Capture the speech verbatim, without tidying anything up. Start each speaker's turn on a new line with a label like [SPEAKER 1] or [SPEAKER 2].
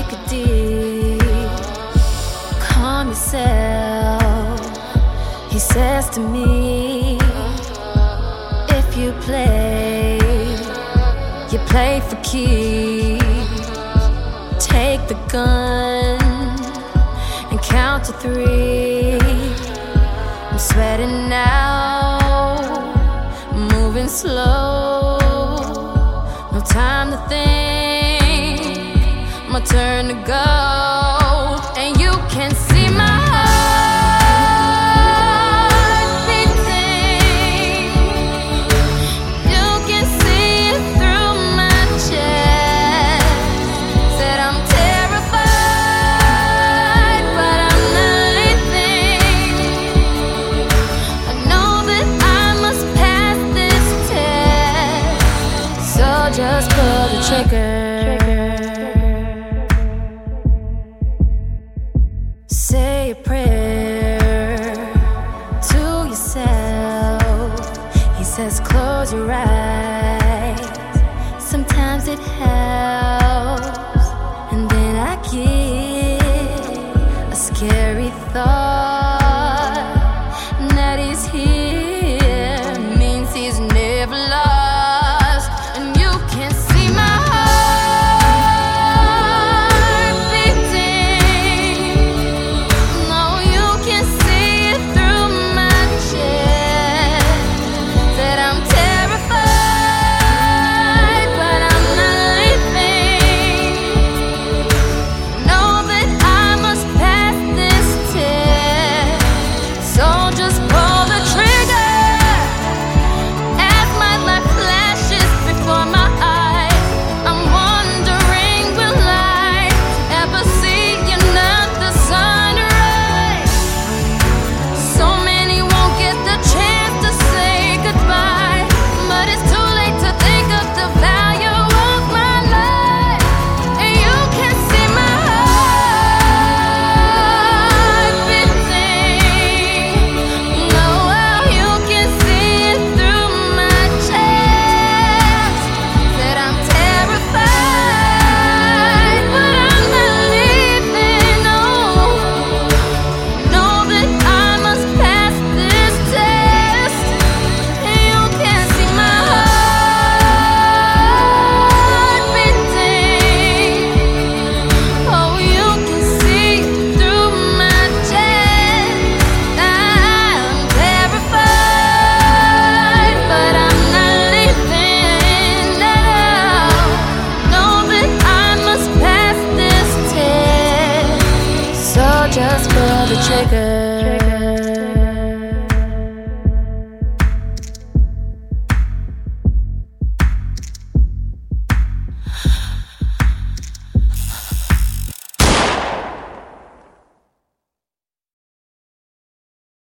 [SPEAKER 1] take a deep, calm yourself. He says to me, if you play, you play for keeps. Take the gun and count to three. I'm sweating now, moving slow. No time to think, my turn to go. And you can see my heart beating. You can see it through my chest. Said I'm terrified, but I'm not leaving. I know that I must pass this test, so just pull the trigger. Say a prayer to yourself. He says close your eyes, sometimes it helps. And then I get a scary thought that he's here, means he's never lost. And you can see my heart beating. No, you can see it through my chest. That I'm terrified, but I'm not leaving. Know that I must pass this test, so just pull the trigger. As my life flashes before my eyes, I'm wondering, will I ever see another sunrise? So many won't get the chance to say goodbye, but it's too late to think of the value of my life. And you can see my heart beating. No, you can see it through my chest. Said I'm terrified, but I'm not leaving. No, know that I must pass this test. And you can see my heart beating. Oh, you can see through my chest. I'm terrified, but I'm not leaving. No, know that I must pass this test, so just pull the trigger.